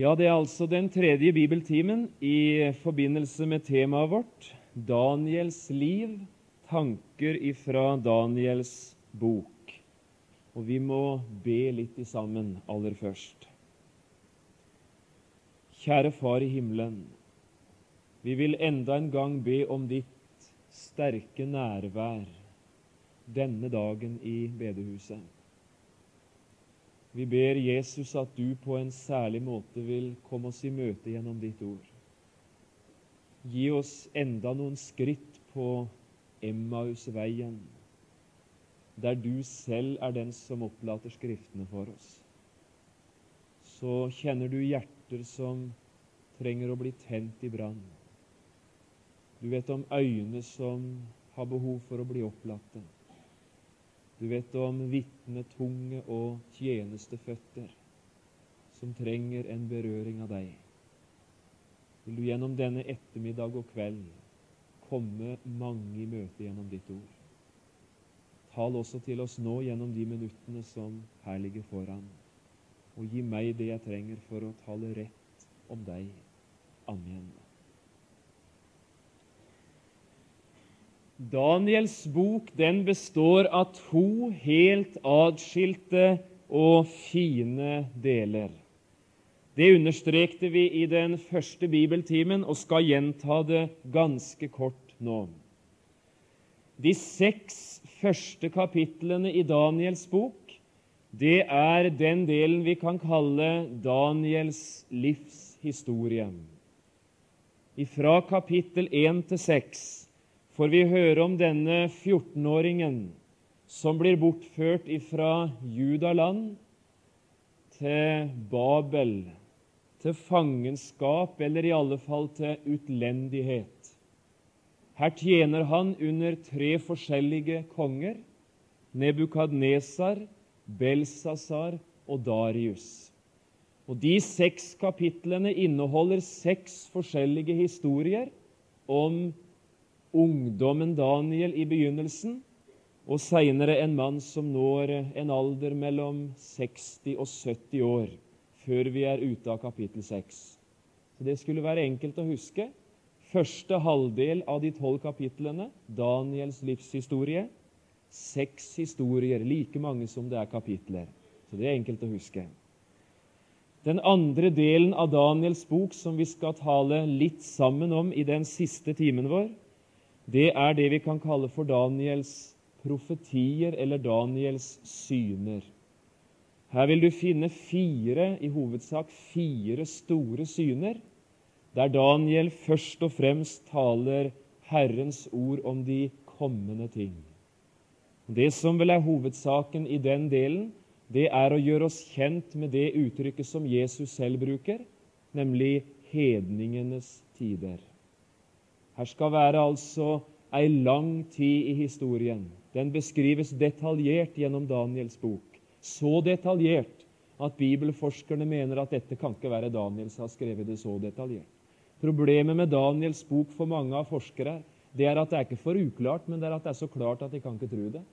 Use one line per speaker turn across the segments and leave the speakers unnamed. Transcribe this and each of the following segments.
Ja, det er altså den tredje bibeltimen i forbindelse med temaet vårt, Daniels liv, tanker ifra Daniels bok. Og vi må be litt sammen aller først. Kjære Far i himmelen, vi vil enda en gang be om ditt sterke nærvær denne dagen i bedehuset. Vi ber Jesus at du på en særlig måte vil komme oss i møte gjennom ditt ord. Gi oss enda noen skritt på Emmausveien, der du selv er den som opplater skriftene for oss. Så kjenner du hjerter som trenger å bli tent i brann. Du vet om øyne som har behov for å bli opplatte. Du vet om vitnetunge og tjenesteføtter som trenger en berøring av deg. Vil du gjennom denne ettermiddag og kveld komme mange i møte gjennom ditt ord? Tal også til oss nå gjennom de minuttene som her ligger foran, og gi meg det jeg trenger for å tale rett om deg. Amen. Daniels bok, den består av to helt adskilte og fine deler. Det understrekte vi i den første bibeltimen og skal gjenta det ganske kort nå. De 6 første kapitlene i Daniels bok, det er den delen vi kan kalle Daniels livshistorie. Ifra kapittel 1 til 6 får vi høre om denne 14-åringen som blir bortført ifra Judaland til Babel, til fangenskap, eller i alle fall til utlendighet. Her tjener han under 3 forskjellige konger, Nebukadnesar, Belsasar og Darius. Og de 6 kapitlene inneholder 6 forskjellige historier om ungdommen Daniel i begynnelsen, og senere en mann som når en alder mellom 60 og 70 år, før vi er ute av kapittel 6. Så det skulle være enkelt å huske. Første halvdel av de 12 kapitlene, Daniels livshistorie, 6 historier, like mange som det er kapitler. Så det er enkelt å huske. Den andre delen av Daniels bok, som vi skal tale litt sammen om i den siste timen vår, det er det vi kan kalle for Daniels profetier eller Daniels syner. Her vil du finne 4, i hovedsak 4 store syner, der Daniel først og fremst taler Herrens ord om de kommende ting. Det som vel er hovedsaken i den delen, det er å gjøre oss kjent med det uttrykket som Jesus selv bruker, nemlig hedningenes tider. Her skal være altså en lang tid i historien. Den beskrives detaljert gjennom Daniels bok. Så detaljert at bibelforskerne mener at dette kan ikke være Daniel som har skrevet det så detaljert. Problemet med Daniels bok for mange av forskere, det er at det er ikke for uklart, men det er at det er så klart at de kan ikke tro det.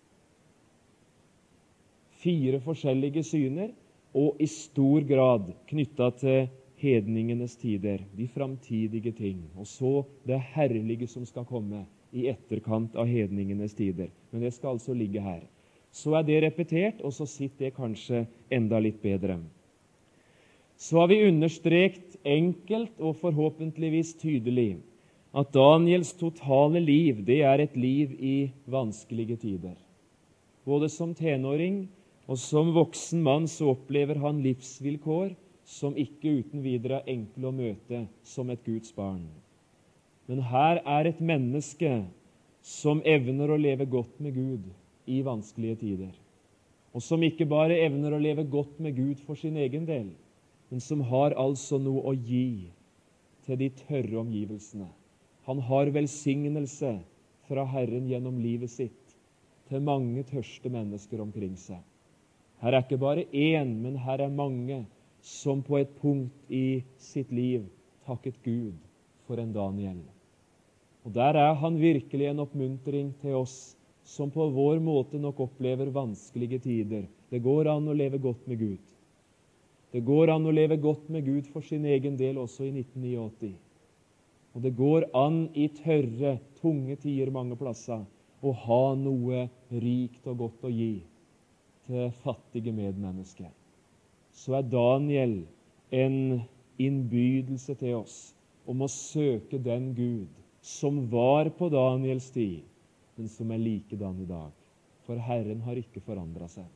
4 forskjellige syner, og i stor grad knyttet til hedningenes tider, de framtidige ting, og så det herlige som skal komme i etterkant av hedningenes tider. Men det skal altså ligge her. Så er det repetert, og så sitter det kanskje enda litt bedre. Så har vi understrekt enkelt og forhåpentligvis tydelig at Daniels totale liv, det er et liv i vanskelige tider. Både som tenåring og som voksen mann så opplever han livsvilkår som ikke uten videre er enkle å møte som et Guds barn. Men her er et menneske som evner å leve godt med Gud i vanskelige tider, og som ikke bare evner å leve godt med Gud for sin egen del, men som har altså noe å gi til de tørre omgivelsene. Han har velsignelse fra Herren gjennom livet sitt til mange tørste mennesker omkring seg. Her er ikke bare én, men her er mange som på et punkt i sitt liv takket Gud for en Daniel. Og der er han virkelig en oppmuntring til oss som på vår måte nok opplever vanskelige tider. Det går an å leve godt med Gud. Det går an å leve godt med Gud for sin egen del også i 1989. Og det går an i tørre, tunge tider mange plasser å ha noe rikt og godt å gi til fattige medmennesker. Så Daniel en innbydelse til oss om å søke den Gud som var på Daniels tid, men som likedan i dag. For Herren har ikke forandret seg.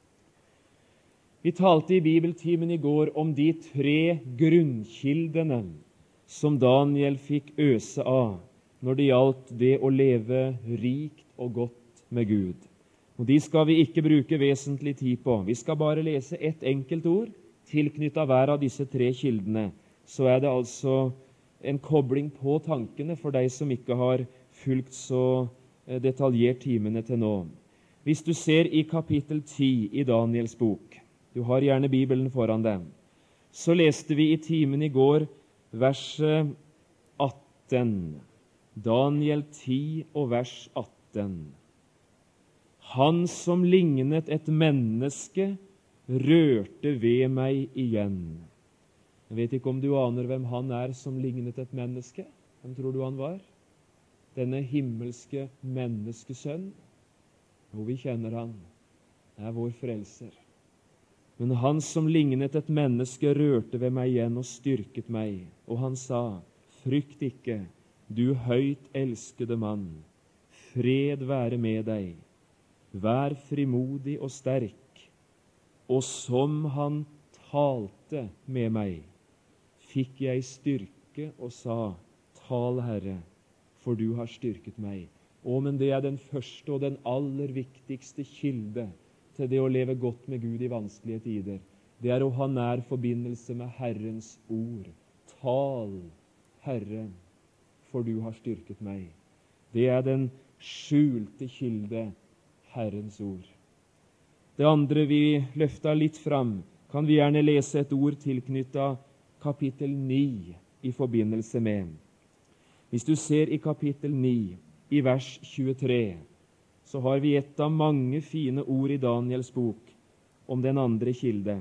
Vi talte i bibeltimen i går om de 3 grunnkildene som Daniel fikk øse av når det gjaldt det å leve rikt og godt med Gud. Og de skal vi ikke bruke vesentlig tid på. Vi skal bare lese ett enkelt ord tilknyttet hver av disse 3 kildene. Så det altså en kobling på tankene for deg som ikke har fulgt så detaljert timene til nå. Hvis du ser i kapittel 10 i Daniels bok, du har gjerne Bibelen foran deg, så leste vi i timen i går vers 18. Daniel 10 og vers 18. Han som lignet et menneske rørte ved meg igjen. Jeg vet ikke om du aner hvem han som lignet et menneske. Hvem tror du han var? Denne himmelske menneskesønn. Jo, vi kjenner han. Det vår frelser. Men han som lignet et menneske rørte ved meg igjen og styrket meg. Og han sa, frykt ikke, du høyt elskede mann. Fred være med deg. Vær frimodig og sterk. Og som han talte med meg, fikk jeg styrke og sa, tal Herre, for du har styrket meg. Men det den første og den aller viktigste kilde til det å leve godt med Gud i vanskelige tider. Det å ha nær forbindelse med Herrens ord. Tal, Herre, for du har styrket meg. Det den skjulte kilde, Herrens ord. Det andre vi løfter litt fram, kan vi gjerne lese et ord tilknyttet kapittel 9 i forbindelse med. Hvis du ser i kapittel 9, i vers 23, så har vi et av mange fine ord i Daniels bok om den andre kilde.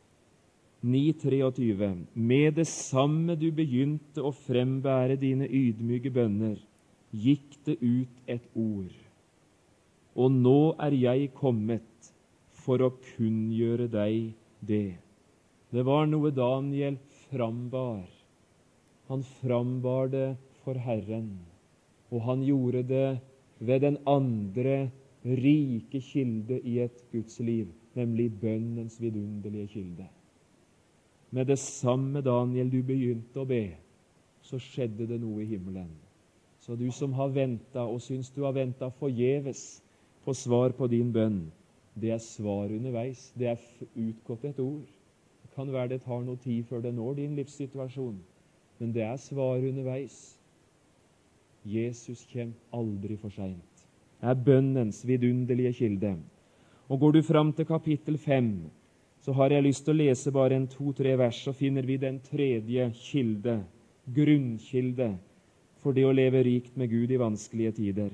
9:23. Med det samme du begynte å frembære dine ydmyke bønner, gikk det ut et ord. Og nå jeg kommet for å kunngjøre deg det. Det var noe Daniel frambar. Han frambar det for Herren, og han gjorde det ved den andre rike kilde i et Guds liv, nemlig bønnens vidunderlige kilde. Med det samme, Daniel, du begynte å be, så skjedde det noe i himmelen. Så du som har ventet og syns du har ventet forgjeves på svar på din bønn, det svar underveis. Det utgått et ord. Det kan være det tar noe tid før det når din livssituasjon, men det svar underveis. Jesus kommer aldri for sent. Det bønnens vidunderlige kilde. Og går du fram til kapittel 5, så har jeg lyst til å lese bare 2-3 vers, så finner vi den tredje kilde, grunnkilde, for det å leve rikt med Gud i vanskelige tider.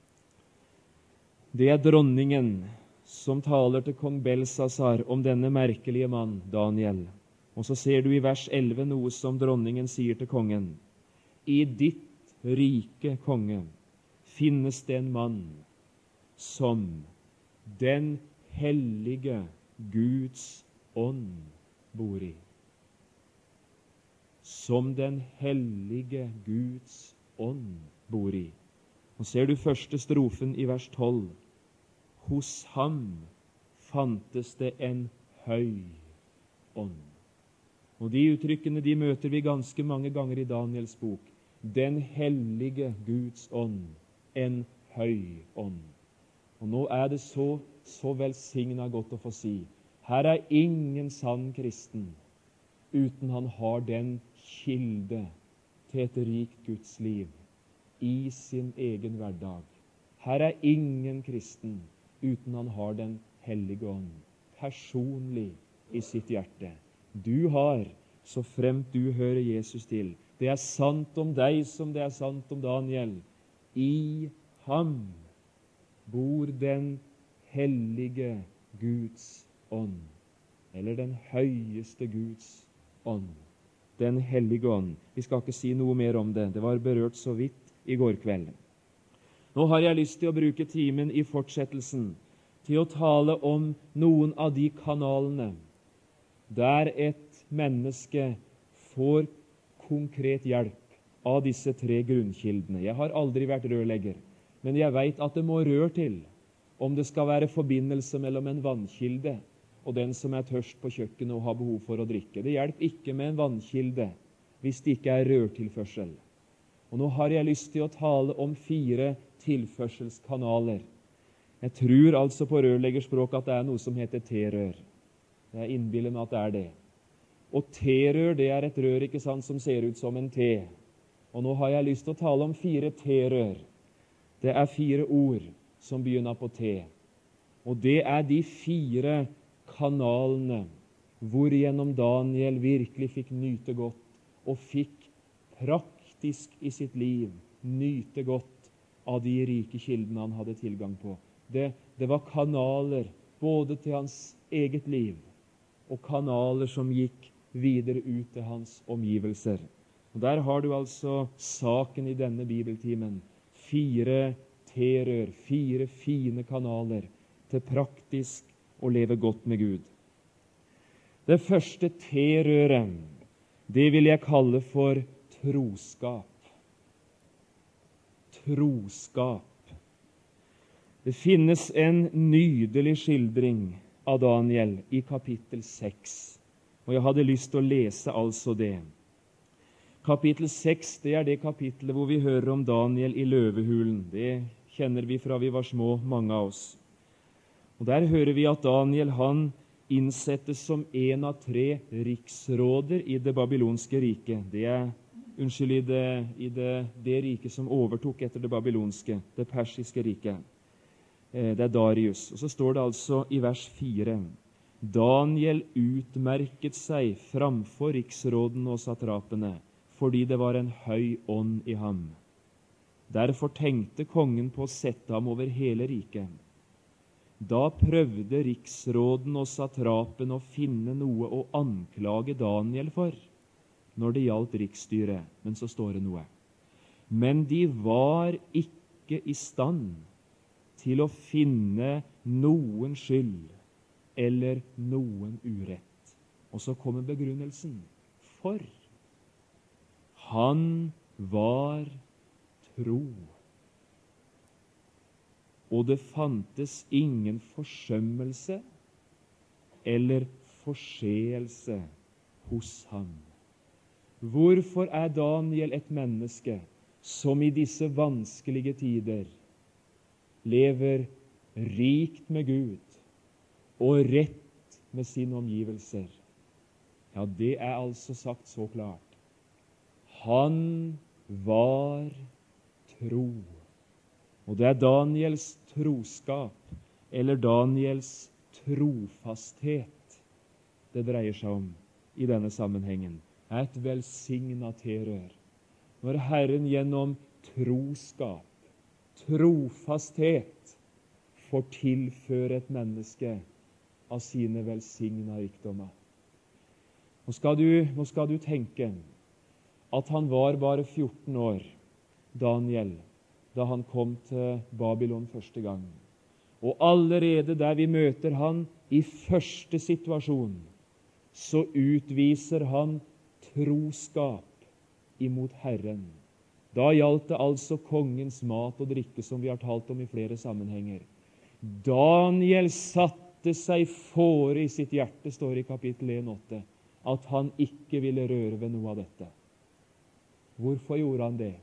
Det dronningen som taler til kong Belsasar om denne merkelige mann, Daniel. Og så ser du i vers 11 noe som dronningen sier til kongen. I ditt rike, konge, finnes det en mann som den hellige Guds ånd bor i. Som den hellige Guds ånd bor i. Og ser du første strofen i vers 12. Hos ham fantes det en høy ånd. Og de uttrykkene de møter vi ganske mange ganger i Daniels bok. Den hellige Guds ånd, en høy ånd. Og nå det så velsignet godt å få si, her ingen sann kristen uten han har den kilde til et rikt Guds liv i sin egen hverdag. Her ingen kristen uten han har den hellige ånd personlig i sitt hjerte. Du har, så fremt du hører Jesus til. Det sant om deg som det sant om Daniel. I ham bor den hellige Guds ånd. eller den høyeste Guds ånd. Den hellige ånd. Vi skal ikke si noe mer om det. Det var berørt så vidt i går kveld. Nå har jeg lyst til å bruke timen i fortsettelsen til å tale om noen av de kanalene der et menneske får konkret hjelp av disse tre grunnkildene. Jeg har aldri vært rørlegger, men jeg vet at det må rør til om det skal være forbindelse mellom en vannkilde og den som er tørst på kjøkkenet og har behov for å drikke. Det hjelper ikke med en vannkilde hvis det ikke er rørtilførsel. Og nå har jeg lyst til å tale om 4 tilførselskanaler. Jeg tror altså på rørleggerspråk at det er noe som heter T-rør. Jeg innbiller meg at det er det. Og T-rør, det er et rør, ikke sant, som ser ut som en T. Og nå har jeg lyst til å tale om 4 T-rør. Det er 4 ord som begynner på T. Og det er de 4 kanalene hvorigjennom Daniel virkelig fikk nyte godt, og fikk praktisk i sitt liv nyte godt av de rike kildene han hadde tilgang på. Det var kanaler både til hans eget liv og kanaler som gikk videre ut til hans omgivelser. Og der har du altså saken i denne bibeltimen. 4 T-rør, 4 fine kanaler til praktisk å leve godt med Gud. Det første T-røret, det vil jeg kalle for troskap. Troskap. Det finnes en nydelig skildring av Daniel i kapittel 6, og jeg hadde lyst til å lese altså det. Kapittel 6, det er det kapittelet hvor vi hører om Daniel i løvehulen. Det kjenner vi fra vi var små, mange av oss. Og der hører vi at Daniel, han innsettes som en av 3 riksråder i det babylonske riket. Det er, i det riket som overtok etter det babylonske, det persiske riket. Det er Darius. Og så står det altså i vers 4: Daniel utmerket seg framfor riksrådene og satrapene, fordi det var en høy ånd i ham. Derfor tenkte kongen på å sette ham over hele riket. Da prøvde riksråden og satrapen å finne noe å anklage Daniel for når det gjaldt riksstyret. Men så står det noe. Men de var ikke i stand til å finne noen skyld eller noen urett. Og så kommer begrunnelsen. For han var tro. Og det fantes ingen forsømmelse eller forseelse hos ham. Hvorfor er Daniel et menneske som i disse vanskelige tider lever rikt med Gud og rett med sine omgivelser? Ja, det er altså sagt så klart. Han var tro. Og det er Daniels troskap, eller Daniels trofasthet, det dreier seg om i denne sammenhengen. Et velsignet T-rør. Når Herren gjennom troskap, trofasthet, får tilføre et menneske av sine velsignede rikdommer. Nå skal du tenke at han var bare 14 år, Daniel, da han kom til Babylon første gang. Og allerede der vi møter han i første situasjon, så utviser han troskap imot Herren. Da gjaldt det altså kongens mat og drikke, som vi har talt om i flere sammenhenger. Daniel satte seg fore i sitt hjerte, står det i kapittel 1,8, at han ikke ville røre ved noe av dette. Hvorfor gjorde han det?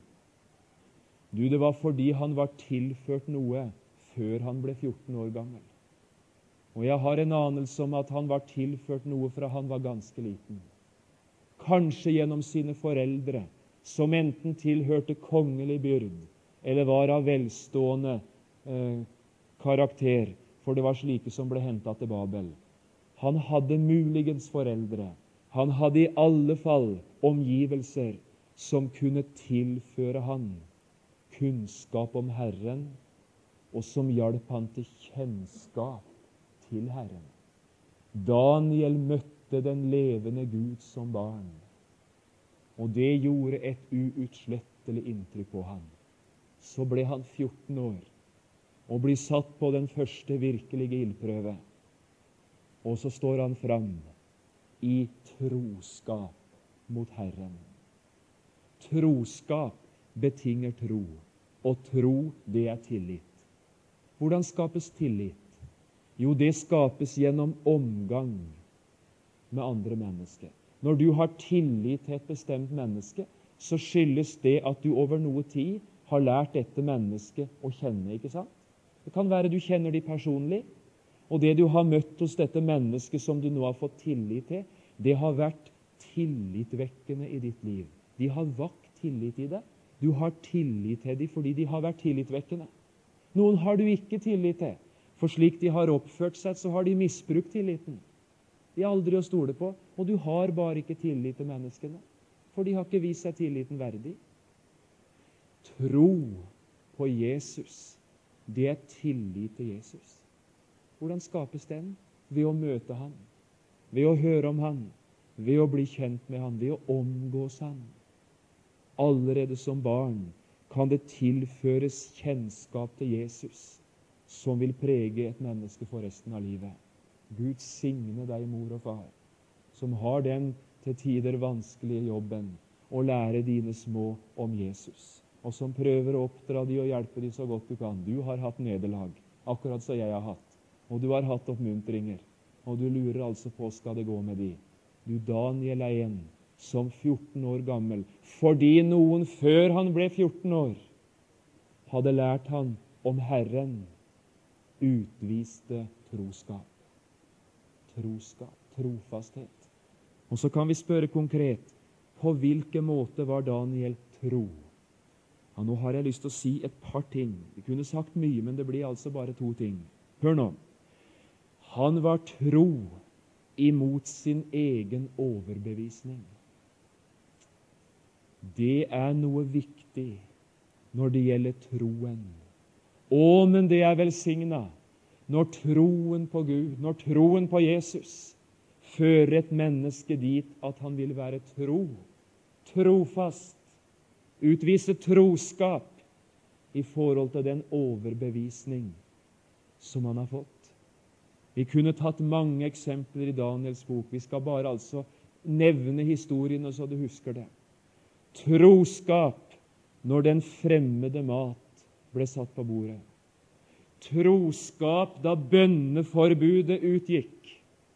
Det var fordi han var tilført noe før han ble 14 år gammel. Og jeg har en anelse om at han var tilført noe fra han var ganske liten. Kanskje gjennom sine foreldre, som enten tilhørte kongelig byrd, eller var av velstående karakter, for det var slike som ble hentet til Babel. Han hadde muligens foreldre. Han hadde i alle fall omgivelser som kunne tilføre han kunnskap om Herren, og som hjalp han til kjennskap til Herren. Daniel møtte den levende Gud som barn, og det gjorde et uutslettelig inntrykk på ham. Så ble han 14 år og blir satt på den første virkelige ildprøve. Og så står han fram i troskap mot Herren. Troskap betinger tro, og tro, det er tillit. Hvordan skapes tillit? Jo, det skapes gjennom omgang med andre mennesker. Når du har tillit til et bestemt menneske, så skyldes det at du over noe tid har lært dette mennesket å kjenne, ikke sant? Det kan være du kjenner de personlig, og det du har møtt hos dette mennesket som du nå har fått tillit til, det har vært tillitvekkende i ditt liv. De har vakt tillit i deg. Du har tillit til dem fordi de har vært tillitvekkende. Noen har du ikke tillit til, for slik de har oppført seg, så har de misbrukt tilliten. De er aldri å stole på, og du har bare ikke tillit til menneskene, for de har ikke vist seg tilliten verdig. Tro på Jesus, det er tillit til Jesus. Hvordan skapes den? Ved å møte han, ved å høre om han, ved å bli kjent med han, ved å omgås han. Allerede som barn kan det tilføres kjennskap til Jesus, som vil prege et menneske for resten av livet. Gud signe deg, mor og far, som har den til tider vanskelige jobben å lære dine små om Jesus, og som prøver å oppdra de og hjelpe de så godt du kan. Du har hatt nederlag, akkurat som jeg har hatt, og du har hatt oppmuntringer, og du lurer altså på skal det gå med de. Du, Daniel er en som 14 år gammel, fordi noen før han ble 14 år, hadde lært han om Herren, utviste troskap. Troskap, trofasthet. Og så kan vi spørre konkret, på hvilken måte var Daniel tro? Ja, nå har jeg lyst til å si et par ting. Vi kunne sagt mye, men det blir altså bare 2 ting. Hør nå. Han var tro imot sin egen overbevisning. Det er noe viktig når det gjelder troen. Å, men det er velsignet når troen på Gud, når troen på Jesus fører et menneske dit at han vil være tro, trofast, utvise troskap i forhold til den overbevisning som han har fått. Vi kunne tatt mange eksempler i Daniels bok. Vi skal bare altså nevne historiene så du husker det. Troskap når den fremmede mat ble satt på bordet. Troskap da bønneforbudet utgikk.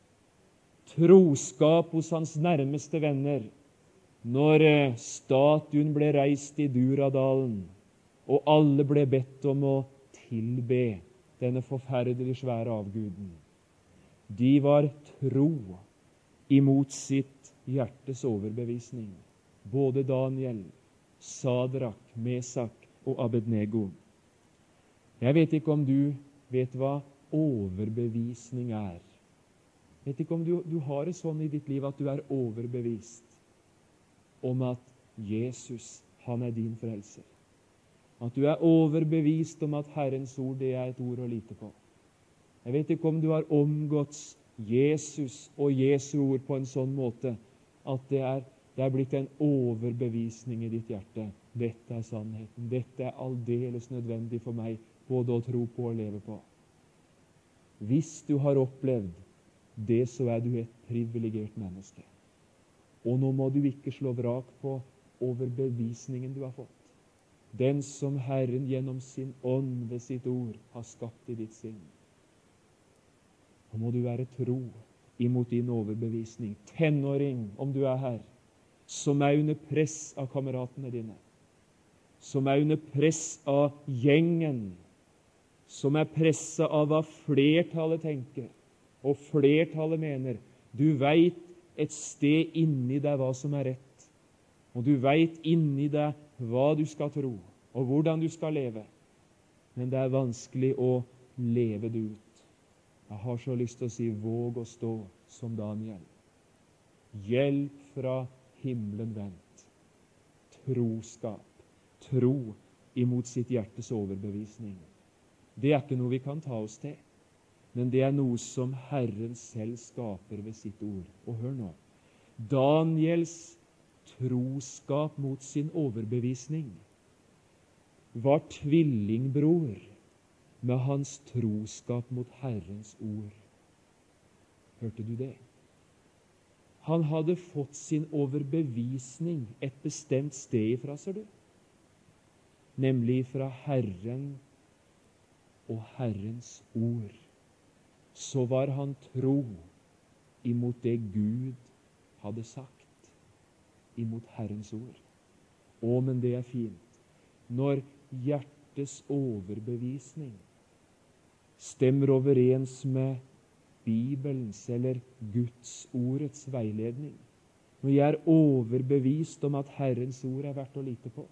Troskap hos hans nærmeste venner når statuen ble reist i Duradalen, og alle ble bedt om å tilbe denne forferdelig svære avguden. De var tro imot sitt hjertes overbevisning. Både Daniel, Sadrak, Mesak og Abednego. Jeg vet ikke om du vet hva overbevisning er. Jeg vet ikke om du har det sånn i ditt liv at du er overbevist om at Jesus, han er din frelser. At du er overbevist om at Herrens ord, det er et ord å lite på. Jeg vet ikke om du har omgått Jesus og Jesu ord på en sånn måte at det er blitt en overbevisning i ditt hjerte. Dette er sannheten. Dette er aldeles nødvendig for meg både å tro på og leve på. Hvis du har opplevd det, så er du et privilegert menneske. Og nå må du ikke slå vrak på overbevisningen du har fått. Den som Herren gjennom sin ånd ved sitt ord har skapt i ditt sinn. Nå må du være tro imot din overbevisning. Tenåring, om du er her, som er under press av kameratene dine, som er under press av gjengen, som er presset av hva flertallet tenker, og flertallet mener. Du vet et sted inni deg hva som er rett, og du vet inni deg hva du skal tro, og hvordan du skal leve. Men det er vanskelig å leve det ut. Jeg har så lyst til å si, våg å stå som Daniel. Hjelp fra himmelen vendt. Troskap. Tro imot sitt hjertes overbevisning. Det er ikke noe vi kan ta oss til. men det er noe som Herren selv skaper ved sitt ord. Og hør nå, Daniels troskap mot sin overbevisning var tvillingbror med hans troskap mot Herrens ord. Hørte du det? Han hadde fått sin overbevisning et bestemt sted ifra, ser du. Nemlig fra Herren og Herrens ord. Så var han tro imot det Gud hadde sagt, imot Herrens ord. Å, men det er fint. Når hjertets overbevisning stemmer overens med Bibelens eller Guds ordets veiledning, når jeg er overbevist om at Herrens ord er verdt å lite på,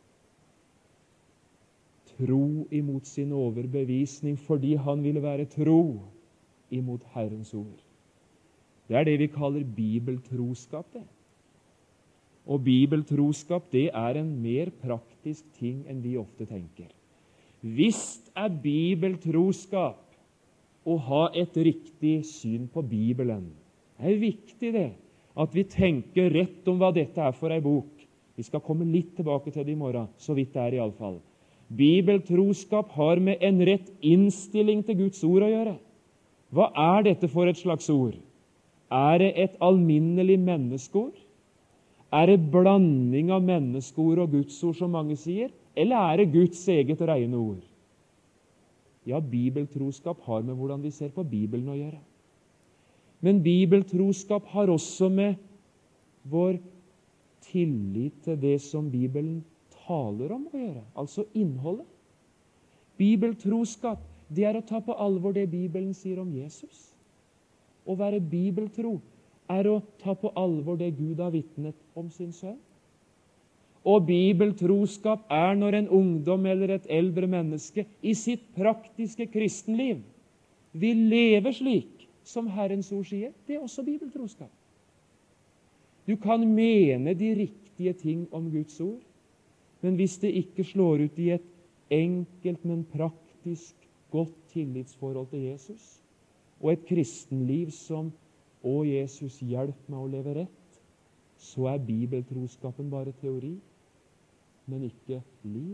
tro imot sin overbevisning fordi han ville være tro imot Herrens ord. Det er det vi kaller bibeltroskap, det. Og bibeltroskap, det er en mer praktisk ting enn vi ofte tenker. Visst er bibeltroskap å ha et riktig syn på Bibelen. Det er viktig det, at vi tenker rett om hva dette er for ei bok. Vi skal komme litt tilbake til det i morgen, så vidt det er i alle fall. Bibeltroskap har med en rett innstilling til Guds ord å gjøre. Hva er dette for et slags ord? Er det et alminnelig menneskeord? Er det blanding av menneskeord og Guds ord, som mange sier? Eller er det Guds eget rene ord? Ja, bibeltroskap har med hvordan vi ser på Bibelen å gjøre. Men bibeltroskap har også med vår tillit til det som Bibelen taler om å gjøre, altså innholdet. Bibeltroskap, det er å ta på alvor det Bibelen sier om Jesus. Å være bibeltro er å ta på alvor det Gud har vitnet om sin sønn. Og bibeltroskap er når en ungdom eller et eldre menneske i sitt praktiske kristenliv vil leve slik som Herrens ord sier. Det er også bibeltroskap. Du kan mene de riktige ting om Guds ord, men hvis det ikke slår ut i et enkelt, men praktisk godt tillitsforhold til Jesus, og et kristenliv som «Å, Jesus, hjelp meg å leve rett», så er bibeltroskapen bare teori, men ikke liv.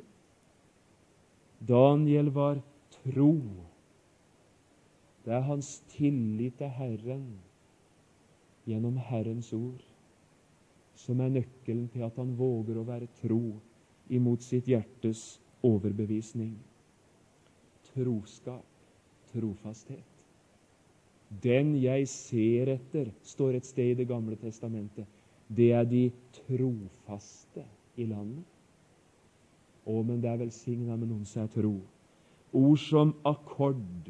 Daniel var tro. Det er hans tillit til Herren gjennom Herrens ord som er nøkkelen til at han våger å være tro imot sitt hjertes overbevisning. Troskap, trofasthet. Den jeg ser etter, står et sted i Det gamle testamentet, det er de trofaste i landet. Å, men det er velsignet med noen som er tro. Ord som akkord,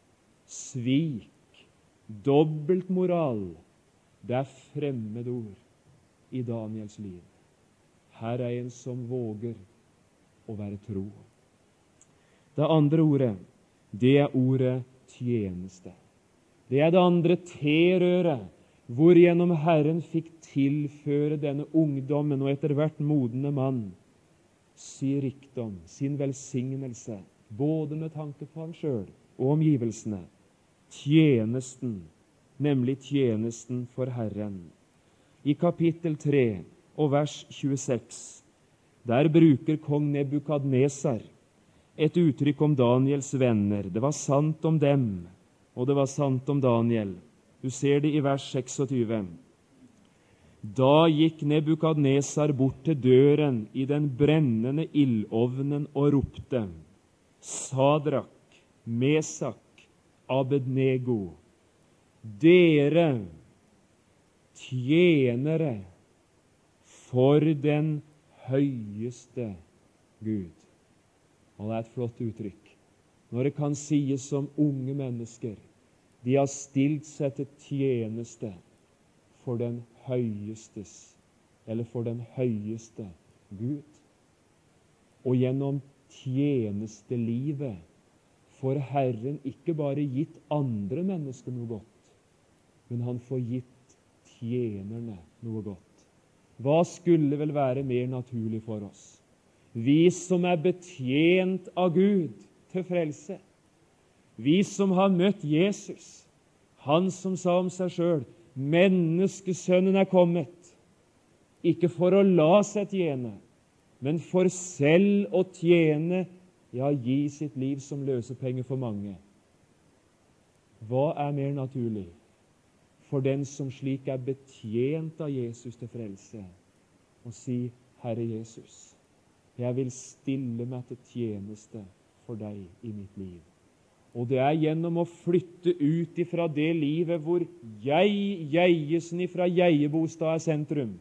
svik, dobbeltmoral, det er fremmedord i Daniels liv. Her er en som våger å være tro. Det andre ordet, det er ordet tjeneste. Det er det andre T-røret, hvorgjennom Herren fikk tilføre denne ungdommen og etter hvert modne mann sin rikdom, sin velsignelse, både med tanke på ham selv og omgivelsene. Tjenesten, nemlig tjenesten for Herren. I kapittel 3 og vers 26, der bruker kong Nebukadnesar et uttrykk om Daniels venner. Det var sant om dem, og det var sant om Daniel. Du ser det i vers 26. Da gikk Nebukadnesar bort til døren i den brennende ildovnen og ropte: Sadrak, Mesak, Abednego, dere tjenere for den høyeste Gud. Og det er et flott uttrykk. Når det kan sies som unge mennesker, de har stilt seg til tjeneste for den høyestes, eller for den høyeste Gud. Og gjennom tjenestelivet får Herren ikke bare gitt andre mennesker noe godt, men han får gitt tjenerne noe godt. Hva skulle vel være mer naturlig for oss? Vi som er betjent av Gud til frelse. Vi som har møtt Jesus, han som sa om seg selv, menneskesønnen er kommet, ikke for å la seg tjene, men for selv å tjene, ja, gi sitt liv som løsepenger for mange. Hva er mer naturlig for den som slik er betjent av Jesus til frelse, og si, Herre Jesus, jeg vil stille meg til tjeneste for deg i mitt liv. Og det er gjennom å flytte ut ifra det livet hvor Jeiesen ifra Jeiebostad er sentrum,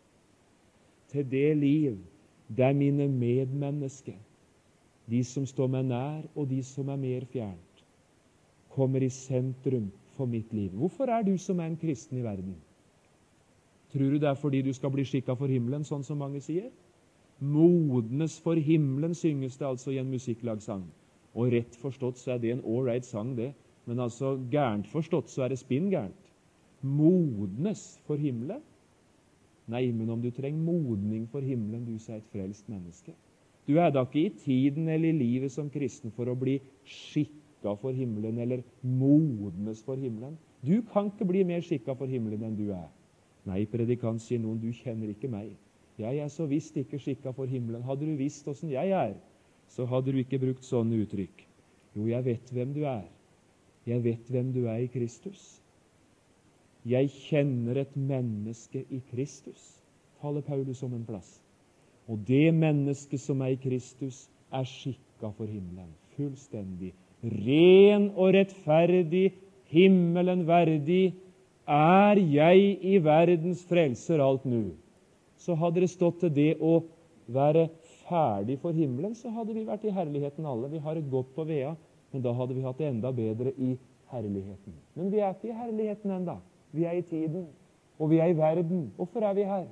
til det liv der mine medmennesker, de som står meg nær og de som er mer fjernt, kommer i sentrum for mitt liv. Hvorfor er du som er en kristen i verden? Tror du det er fordi du skal bli skikket for himmelen, sånn som mange sier? Modnes for himmelen synges det altså i en musikklagsang. Og rett forstått så er det en all-right sang det, men altså gærent forstått så er det spinn gærent. Modnes for himmelen? Nei, men om du trenger modning for himmelen, du er et frelst menneske. Du er da ikke i tiden eller i livet som kristen for å bli skikket for himmelen, eller modnes for himmelen. Du kan ikke bli mer skikket for himmelen enn du er. Nei, predikant, sier noen, du kjenner ikke meg. Jeg er så visst ikke skikket for himmelen. Hadde du visst hvordan jeg er, så hadde du ikke brukt sånne uttrykk. Jo, jeg vet hvem du er. Jeg vet hvem du er i Kristus. Jeg kjenner et menneske i Kristus, taler Paulus om en plass. Og det mennesket som er i Kristus, er skikket for himmelen. Fullstendig. Ren og rettferdig, himmelen verdig, er jeg i verdens frelser alt nu. Så hadde det stått til det å være ferdig for himmelen, så hadde vi vært i herligheten alle. Vi har det godt på vea, men da hadde vi hatt det enda bedre i herligheten. Men vi er ikke i herligheten enda. Vi er i tiden, og vi er i verden. Hvorfor er vi her?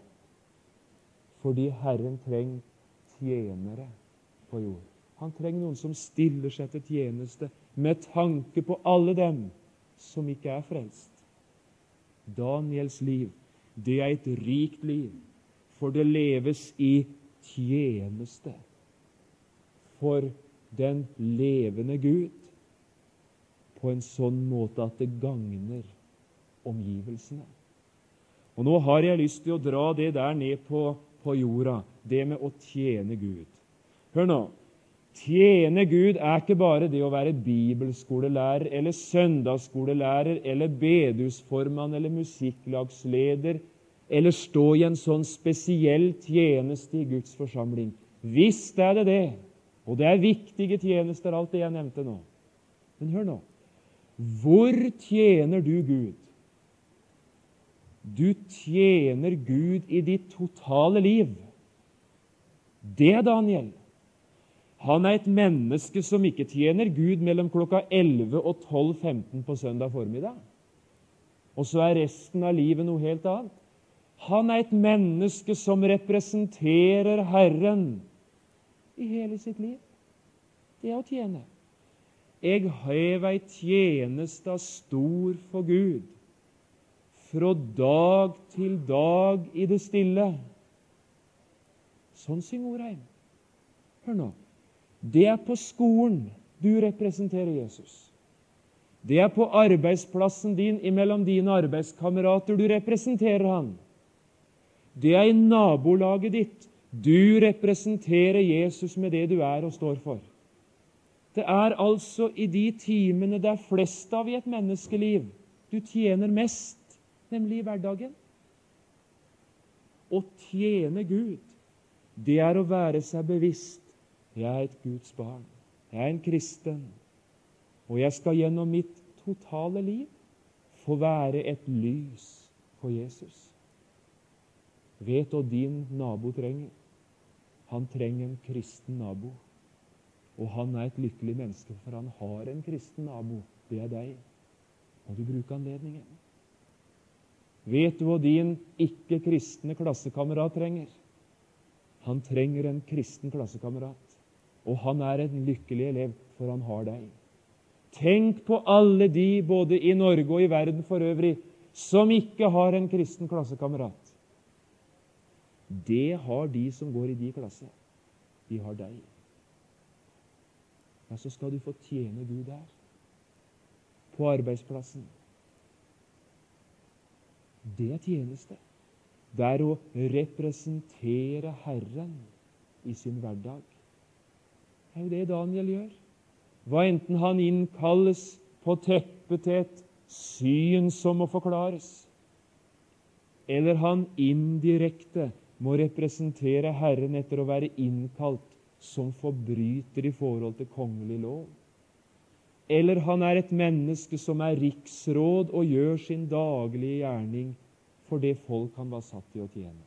Fordi Herren trenger tjenere på jord. Han trenger noen som stiller seg til tjeneste med tanke på alle dem som ikke er frelst. Daniels liv, det er et rikt liv, for det leves i tjeneste for den levende Gud på en sånn måte at det gagner omgivelsene. Og nå har jeg lyst til å dra det der ned på jorda, det med å tjene Gud. Hør nå, tjene Gud er ikke bare det å være bibelskolelærer, eller søndagsskolelærer, eller bedehusformann, eller musikklagsleder, eller stå i en sånn spesiell tjeneste i Guds forsamling. Visst er det det, og det er viktige tjenester, alt det jeg nevnte nå. Men hør nå, hvor tjener du Gud? Du tjener Gud i ditt totale liv. Det er Daniel. Han er et menneske som ikke tjener Gud mellom klokka 11 og 12:15 på søndag formiddag. Og så er resten av livet noe helt annet. Han er et menneske som representerer Herren i hele sitt liv. Det er å tjene. Jeg hev ei tjeneste stor for Gud, fra dag til dag i det stille. Sånn synger Orheim. Hør nå. Det er på skolen du representerer Jesus. Det er på arbeidsplassen din, imellom dine arbeidskamerater, du representerer han. Det er i nabolaget ditt. Du representerer Jesus med det du er og står for. Det er altså i de timene det er flest av i et menneskeliv du tjener mest, nemlig i hverdagen. Å tjene Gud, det er å være seg bevisst. Jeg er et Guds barn. Jeg er en kristen. Og jeg skal gjennom mitt totale liv få være et lys for Jesus. Vet hva din nabo trenger? Han trenger en kristen nabo. Og han er et lykkelig menneske, for han har en kristen nabo. Det er deg. Og du bruker anledningen. Vet du hva din ikke-kristne klassekamerat trenger? Han trenger en kristen klassekamerat. Og han er en lykkelig elev, for han har deg. Tenk på alle de, både i Norge og i verden for øvrig, som ikke har en kristen klassekamerat. Det har de som går i de klasse. De har deg. Ja, så skal du få tjene Gud der. på arbeidsplassen. Det er tjeneste. Det er å representere Herren i sin hverdag. Det er jo det Daniel gjør. Hva enten han innkalles på teppet til et syn som må forklares, eller han indirekte må representere Herren etter å være innkalt som forbryter i forhold til kongelig lov. Eller han er et menneske som er riksråd og gjør sin daglige gjerning for det folk han var satt til å tjene.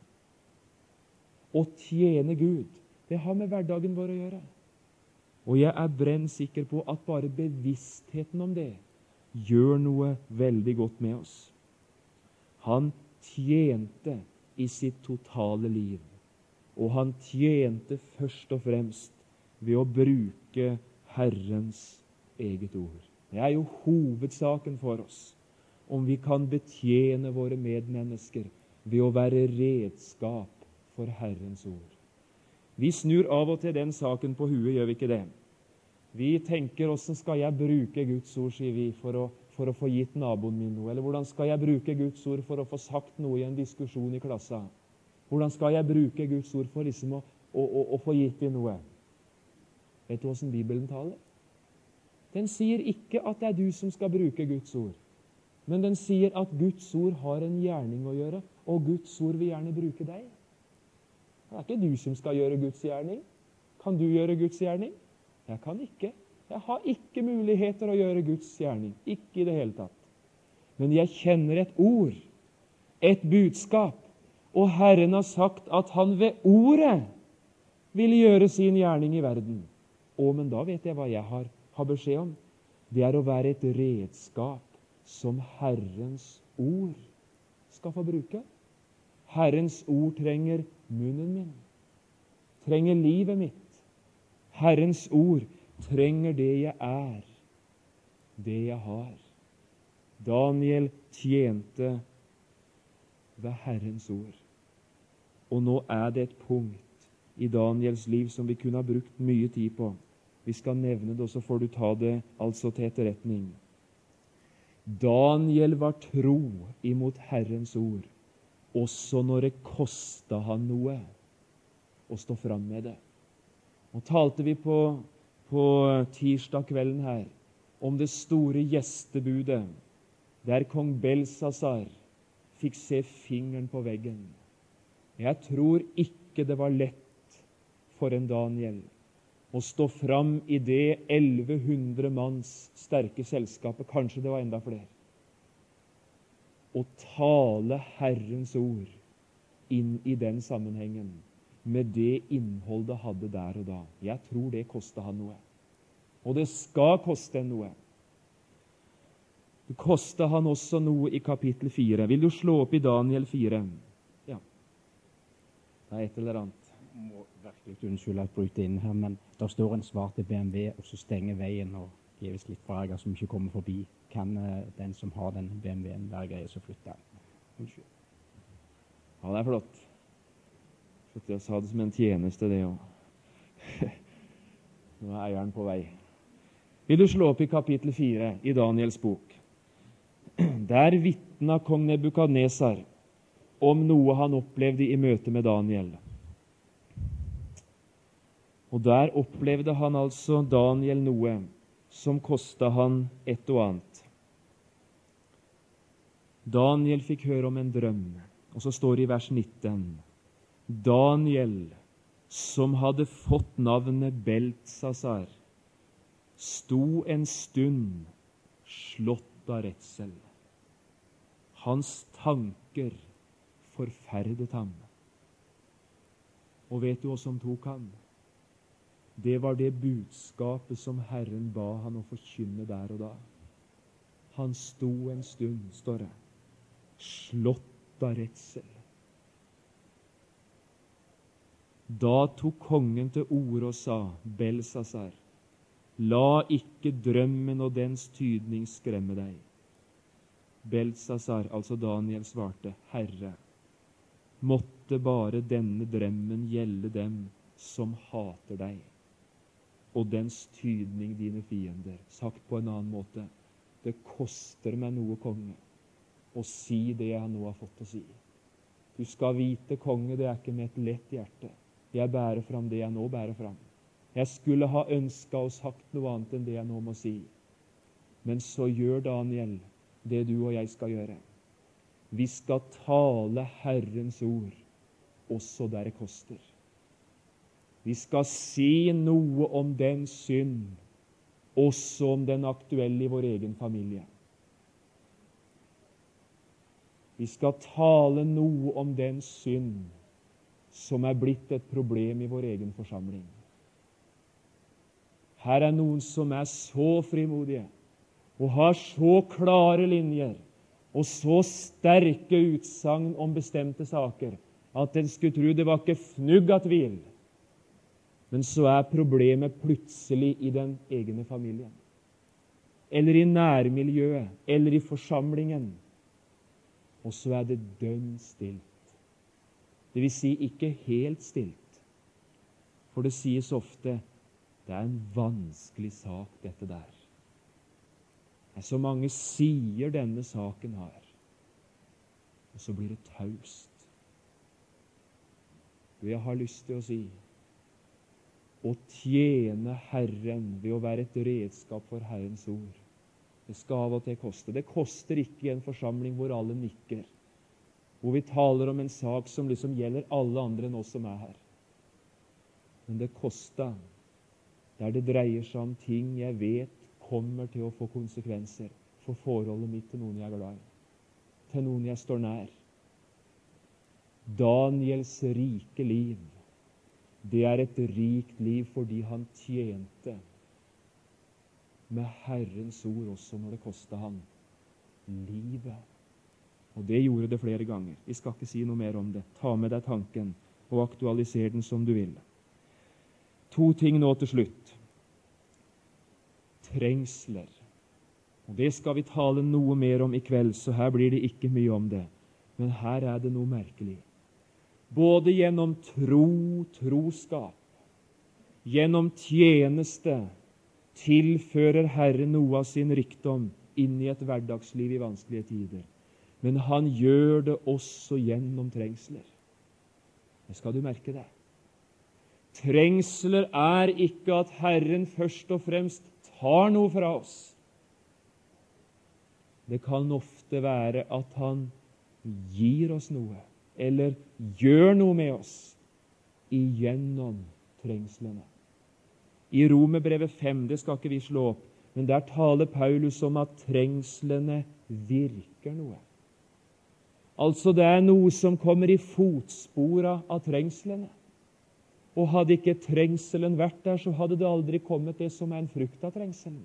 Å tjene Gud, det har med hverdagen vår å gjøre. Og jeg er brennsikker på at bare bevisstheten om det gjør noe veldig godt med oss. Han tjente i sitt totale liv, og han tjente først og fremst ved å bruke Herrens eget ord. Det er jo hovedsaken for oss, om vi kan betjene våre medmennesker ved å være redskap for Herrens ord. Vi snur av og til den saken på huet, gjør vi ikke det? Vi tenker, hvordan skal jeg bruke Guds ord, sier vi, for å få gitt naboen min noe? Eller hvordan skal jeg bruke Guds ord for å få sagt noe i en diskusjon i klassa? Hvordan skal jeg bruke Guds ord for liksom å få gitt i noe? Vet du hvordan Bibelen taler? Den sier ikke at det er du som skal bruke Guds ord, men den sier at Guds ord har en gjerning å gjøre, og Guds ord vil gjerne bruke deg. Det er ikke du som skal gjøre Guds gjerning. Kan du gjøre Guds gjerning? Jeg kan ikke. Jeg har ikke muligheter å gjøre Guds gjerning. Ikke i det hele tatt. Men jeg kjenner et ord, et budskap, og Herren har sagt at han ved ordet vil gjøre sin gjerning i verden. Men da vet jeg hva jeg har beskjed om. Det er å være et redskap som Herrens ord skal få bruke. Herrens ord trenger munnen min, trenger livet mitt. Herrens ord trenger det jeg er, det jeg har. Daniel tjente ved Herrens ord. Og nå er det et punkt i Daniels liv som vi kunne ha brukt mye tid på. Vi skal nevne det, og så får du ta det altså til etterretning. Daniel var tro imot Herrens ord, også når det kostet han noe å stå fram med det. Og talte vi på tirsdag kvelden her om det store gjestebudet, der kong Belsasar fikk se fingeren på veggen. Jeg tror ikke det var lett for en Daniel å stå fram i det 1100 manns sterke selskapet, kanskje det var enda flere, og tale Herrens ord inn i den sammenhengen med det innhold det hadde der og da. Jeg tror det kostet han noe. Og det skal koste en noe. Det kostet han også noe i kapittel 4. Vil du slå opp i Daniel 4? Ja. Det er et eller annet.
Jeg må virkelig unnskylde at jeg bryter inn her, men der står en svart BMW, og så stenger veien, og gives litt frager som ikke kommer forbi. Kan den som har den BMW-en være greie så flytte den? Unnskyld.
Ja, det er flott. Jeg sa det som en tjeneste, det også. Nå er eieren på vei. Vil du slå opp i kapittel 4 i Daniels bok? Der vitna kong Nebukadnesar om noe han opplevde i møte med Daniel. Og der opplevde han altså Daniel noe som kostet han et og annet. Daniel fikk høre om en drøm, og så står det i vers 19: Daniel, som hadde fått navnet Beltsasar, sto en stund slått av redsel. Hans tanker forferdet ham. Og vet du hva som tok han? Det var det budskapet som Herren ba han å forkynne der og da. Han sto en stund, står det, slått av redsel. Da tok kongen til orde og sa, Belsasar, la ikke drømmen og dens tydning skremme deg. Belsasar, altså Daniel, svarte, Herre, måtte bare denne drømmen gjelde dem som hater deg, og dens tydning dine fiender. Sagt på en annen måte, Det koster meg noe, konge, å si det jeg nå har fått å si. Du skal vite, konge, det er ikke med et lett hjerte jeg bærer fram det jeg nå bærer fram. Jeg skulle ha ønsket og sagt noe annet enn det jeg nå må si. Men så gjør Daniel det du og jeg skal gjøre. Vi skal tale Herrens ord, også der det koster. Vi skal si noe om den synd, også om den aktuelle i vår egen familie. Vi skal tale noe om den synd som er blitt et problem i vår egen forsamling. Her er noen som er så frimodige og har så klare linjer og så sterke utsagn om bestemte saker at en skulle tro det var ikke fnugg av tvil. Men så er problemet plutselig i den egne familien, eller i nærmiljøet, eller i forsamlingen. Og så er det dønn stilt. Det vil si ikke helt stilt. For det sies ofte, det er en vanskelig sak dette der. Det er så mange sider denne saken har. Og så blir det taust. Og jeg har lyst til å si, å tjene Herren ved å være et redskap for Herrens ord. Det skal av og til koste. Det koster ikke i en forsamling hvor alle nikker, hvor vi taler om en sak som liksom gjelder alle andre enn oss som er her. Men det koster der det dreier seg om ting jeg vet kommer til å få konsekvenser for forholdet mitt til noen jeg er glad i, til noen jeg står nær. Daniels rike liv, det er et rikt liv fordi han tjente med Herrens ord også når det kostet han livet. Og det gjorde det flere ganger. Vi skal ikke si noe mer om det. Ta med deg tanken og aktualiser den som du vil. 2 ting nå til slutt. Trengsler. Og det skal vi tale noe mer om i kveld, så her blir det ikke mye om det. Men her er det noe merkelig. Både gjennom troskap, gjennom tjeneste, tilfører Herren noe av sin rikdom inn i et hverdagsliv i vanskelige tider. Men han gjør det også gjennom trengsler. Det skal du merke deg. Trengsler er ikke at Herren først og fremst tar noe fra oss. Det kan ofte være at han gir oss noe, eller gjør noe med oss igjennom trengslene. I Romerbrevet 5, det skal ikke vi slå opp, men der taler Paulus om at trengslene virker noe. Altså det er noe som kommer i fotspora av trengslene. Og hadde ikke trengselen vært der, så hadde det aldri kommet det som er en frukt av trengselen.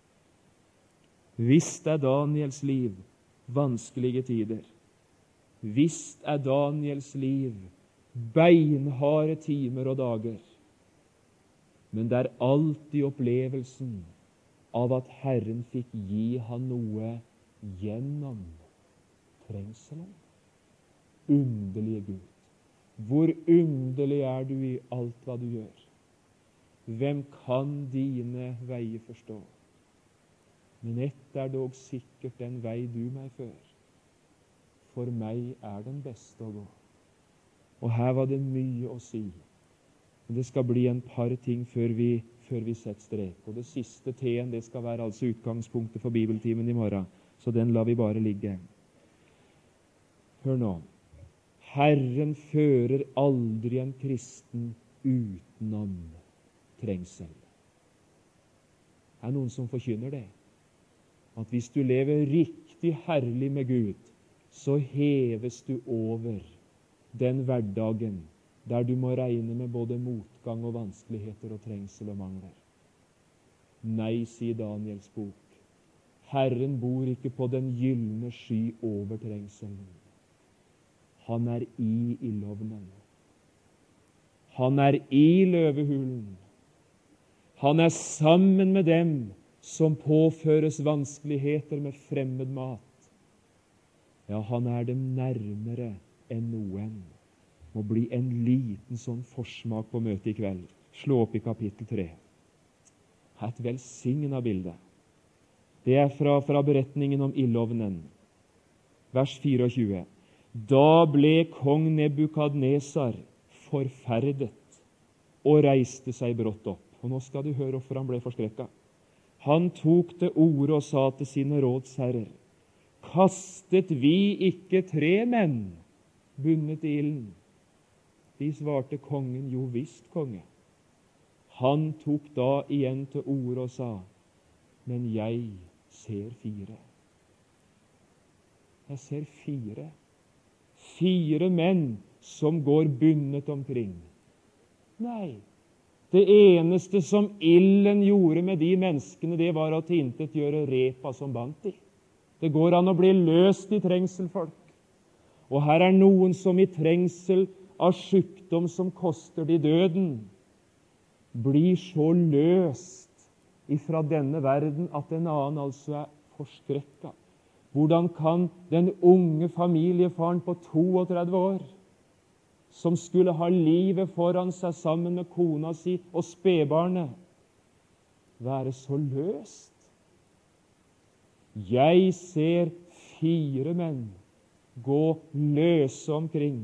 Visst er Daniels liv vanskelige tider. Visst er Daniels liv beinharde timer og dager. Men det er alltid opplevelsen av at Herren fikk gi han noe gjennom trengselen. Underlige Gud. Hvor underlig er du i alt hva du gjør? Hvem kan dine veier forstå? Men ett er dog sikkert, den vei du meg fører. For meg er den beste å gå. Og her var det mye å si. Men det skal bli en par ting før vi setter strek. Og det siste T-en, det skal være altså utgangspunktet for bibeltimen i morgen. Så den lar vi bare ligge. Hør nå. Herren fører aldri en kristen utenom trengsel. Det er noen som forkynner det. At hvis du lever riktig herlig med Gud, så heves du over den hverdagen der du må regne med både motgang og vanskeligheter og trengsel og mangler. Nei, sier Daniels bok. Herren bor ikke på den gyllene sky over trengselen. Han er i ildovnen. Han er i løvehulen. Han er sammen med dem som påføres vanskeligheter med fremmed mat. Ja, han er dem nærmere enn noen. Må bli en liten sånn forsmak på møtet i kveld. Slå opp i kapittel 3. Her er et velsignet bilde. Det er fra beretningen om ildovnen, vers 24. Da ble kong Nebukadnesar forferdet og reiste seg brått opp. Og nå skal du høre hvorfor han ble forskrekket. Han tok til orde og sa til sine rådsherrer, kastet vi ikke 3 menn bundet i ilden? De svarte kongen, jo visst, konge. Han tok da igjen til orde og sa, men jeg ser 4. Jeg ser 4. 4 menn som går bundet omkring. Nei, det eneste som ilden gjorde med de menneskene, det var å tilintetgjøre repa som bandt de. Det går an å bli løst i trengsel, folk. Og her er noen som i trengsel av sykdom som koster de døden, blir så løst ifra denne verden at en annen altså er forskrekket. Hvordan kan den unge familiefaren på 32 år, som skulle ha livet foran seg sammen med kona si og spedbarnet, være så løst? Jeg ser 4 menn gå løse omkring.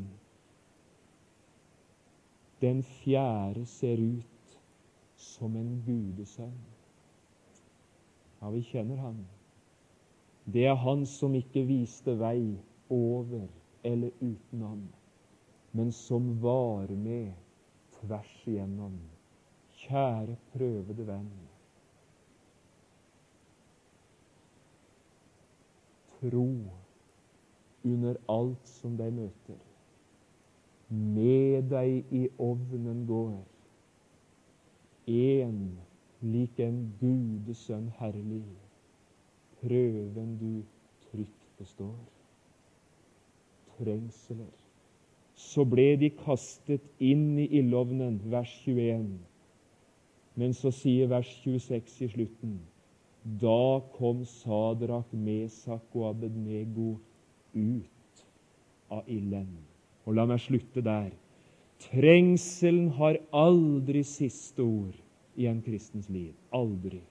Den 4. ser ut som en gudesønn. Ja, vi kjenner han. Det er han som ikke viste vei over eller utenom, men som var med tvers igjennom. Kjære prøvede venn, tro under alt som deg møter. Med deg i ovnen går en lik en gudesønn herlig. Prøven du trygt består. Trengseler. Så ble de kastet inn i ildovnen, vers 21. Men så sier vers 26 i slutten, da kom Sadrak, Mesak og Abednego ut av ilden. Og la meg slutte der. Trengselen har aldri siste ord i en kristens liv. Aldri.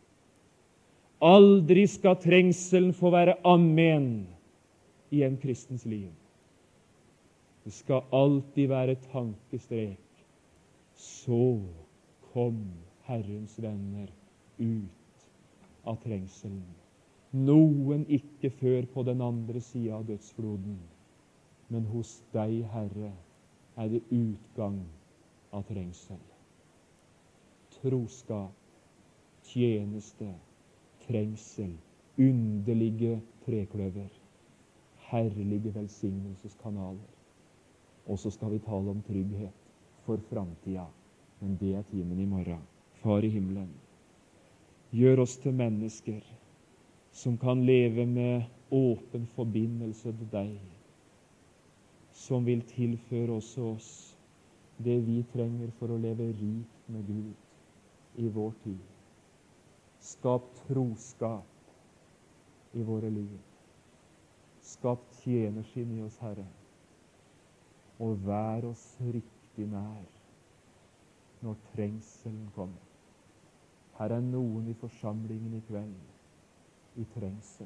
Aldri skal trengselen få være amen i en kristens liv. Det skal alltid være tankestrek. Så kom Herrens venner ut av trengselen. Noen ikke før på den andre siden av dødsfloden. Men hos deg, Herre, er det utgang av trengsel. Troskap, tjeneste, trengsel, underlige trekløver, herlige velsignelseskanaler. Og så skal vi tale om trygghet for framtida. Men det er timen i morgen. Far i himmelen, gjør oss til mennesker som kan leve med åpen forbindelse til deg, som vil tilføre også oss det vi trenger for å leve rikt med Gud i vår tid. Skap troskap i våre liv. Skap tjenerskinn i oss, Herre. Og vær oss riktig nær når trengselen kommer. Her er noen i forsamlingen i kveld i trengsel.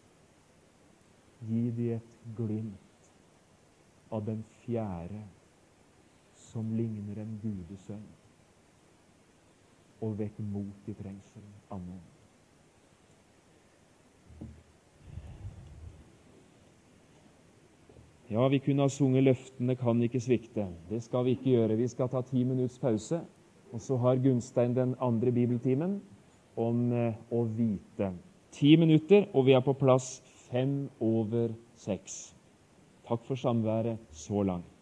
Gi de et glimt av den 4. som ligner en gudesønn, og vekk mot i trengselen. Amen. Ja, vi kunne ha sunget 'Løftene kan ikke svikte'. Det skal vi ikke gjøre. Vi skal ta 10 minutts pause, og så har Gunstein den andre bibeltimen om å vite. 10 minutter, og vi er på plass 5 over 6. Takk for samværet så langt.